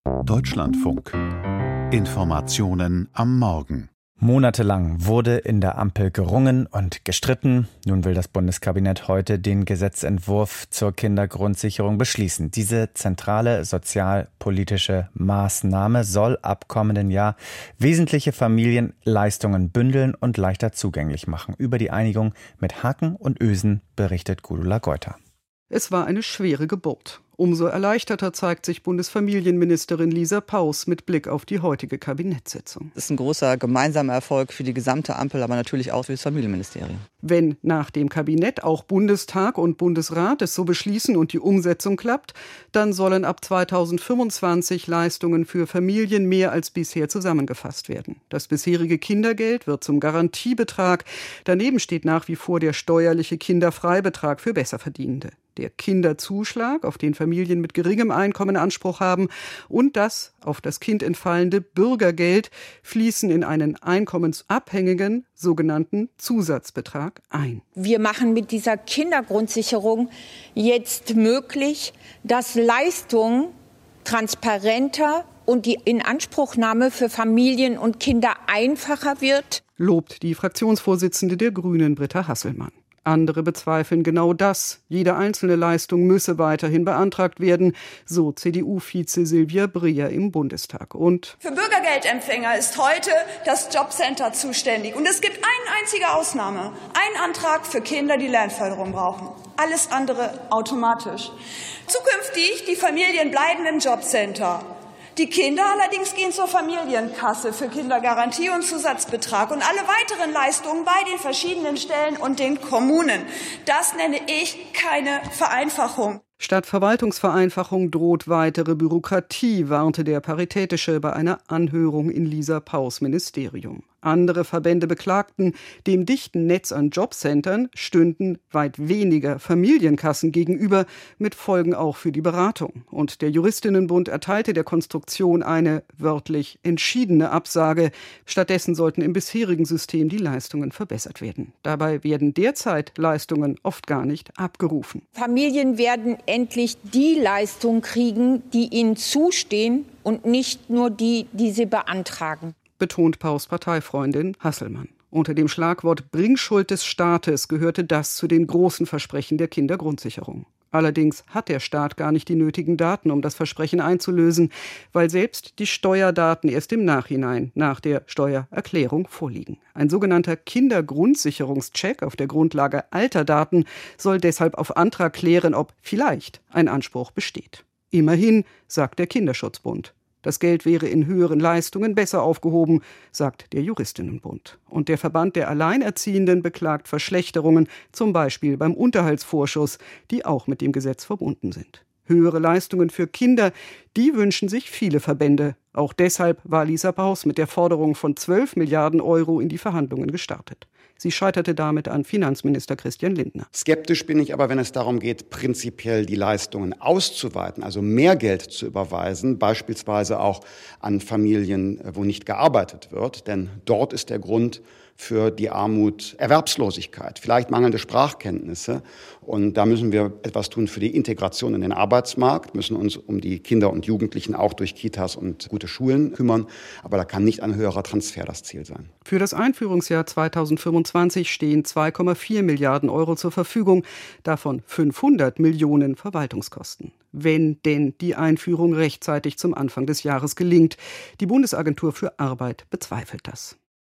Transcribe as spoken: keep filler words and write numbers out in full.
Deutschlandfunk. Informationen am Morgen. Monatelang wurde in der Ampel gerungen und gestritten. Nun will das Bundeskabinett heute den Gesetzentwurf zur Kindergrundsicherung beschließen. Diese zentrale sozialpolitische Maßnahme soll ab kommenden Jahr wesentliche Familienleistungen bündeln und leichter zugänglich machen. Über die Einigung mit Haken und Ösen berichtet Gudula Geuter. Es war eine schwere Geburt. Umso erleichterter zeigt sich Bundesfamilienministerin Lisa Paus mit Blick auf die heutige Kabinettssitzung. Das ist ein großer gemeinsamer Erfolg für die gesamte Ampel, aber natürlich auch für das Familienministerium. Wenn nach dem Kabinett auch Bundestag und Bundesrat es so beschließen und die Umsetzung klappt, dann sollen ab zweitausendfünfundzwanzig Leistungen für Familien mehr als bisher zusammengefasst werden. Das bisherige Kindergeld wird zum Garantiebetrag. Daneben steht nach wie vor der steuerliche Kinderfreibetrag für Besserverdienende. Der Kinderzuschlag, auf den Familien mit geringem Einkommen Anspruch haben, und das auf das Kind entfallende Bürgergeld fließen in einen einkommensabhängigen sogenannten Zusatzbetrag ein. Wir machen mit dieser Kindergrundsicherung jetzt möglich, dass Leistungen transparenter und die Inanspruchnahme für Familien und Kinder einfacher wird, lobt die Fraktionsvorsitzende der Grünen, Britta Hasselmann. Andere bezweifeln genau das. Jede einzelne Leistung müsse weiterhin beantragt werden, so C D U-Vize Silvia Breer im Bundestag. Und für Bürgergeldempfänger ist heute das Jobcenter zuständig. Und es gibt eine einzige Ausnahme. Ein Antrag für Kinder, die Lernförderung brauchen. Alles andere automatisch. Zukünftig die Familien bleiben im Jobcenter. Die Kinder allerdings gehen zur Familienkasse für Kindergarantie und Zusatzbetrag und alle weiteren Leistungen bei den verschiedenen Stellen und den Kommunen. Das nenne ich keine Vereinfachung. Statt Verwaltungsvereinfachung droht weitere Bürokratie, warnte der Paritätische bei einer Anhörung in Lisa Paus Ministerium. Andere Verbände beklagten, dem dichten Netz an Jobcentern stünden weit weniger Familienkassen gegenüber, mit Folgen auch für die Beratung. Und der Juristinnenbund erteilte der Konstruktion eine wörtlich entschiedene Absage. Stattdessen sollten im bisherigen System die Leistungen verbessert werden. Dabei werden derzeit Leistungen oft gar nicht abgerufen. Familien werden endlich die Leistungen kriegen, die ihnen zustehen und nicht nur die, die sie beantragen, betont Paus Parteifreundin Hasselmann. Unter dem Schlagwort Bringschuld des Staates gehörte das zu den großen Versprechen der Kindergrundsicherung. Allerdings hat der Staat gar nicht die nötigen Daten, um das Versprechen einzulösen, weil selbst die Steuerdaten erst im Nachhinein, nach der Steuererklärung, vorliegen. Ein sogenannter Kindergrundsicherungscheck auf der Grundlage alter Daten soll deshalb auf Antrag klären, ob vielleicht ein Anspruch besteht. Immerhin, sagt der Kinderschutzbund. Das Geld wäre in höheren Leistungen besser aufgehoben, sagt der Juristinnenbund. Und der Verband der Alleinerziehenden beklagt Verschlechterungen, zum Beispiel beim Unterhaltsvorschuss, die auch mit dem Gesetz verbunden sind. Höhere Leistungen für Kinder, die wünschen sich viele Verbände. Auch deshalb war Lisa Paus mit der Forderung von zwölf Milliarden Euro in die Verhandlungen gestartet. Sie scheiterte damit an Finanzminister Christian Lindner. Skeptisch bin ich aber, wenn es darum geht, prinzipiell die Leistungen auszuweiten, also mehr Geld zu überweisen, beispielsweise auch an Familien, wo nicht gearbeitet wird. Denn dort ist der Grund für die Armut Erwerbslosigkeit, vielleicht mangelnde Sprachkenntnisse. Und da müssen wir etwas tun für die Integration in den Arbeitsmarkt, müssen uns um die Kinder und Jugendlichen auch durch Kitas und gute Schulen kümmern. Aber da kann nicht ein höherer Transfer das Ziel sein. Für das Einführungsjahr zweitausendfünfundzwanzig stehen zwei Komma vier Milliarden Euro zur Verfügung, davon fünfhundert Millionen Verwaltungskosten. Wenn denn die Einführung rechtzeitig zum Anfang des Jahres gelingt. Die Bundesagentur für Arbeit bezweifelt das.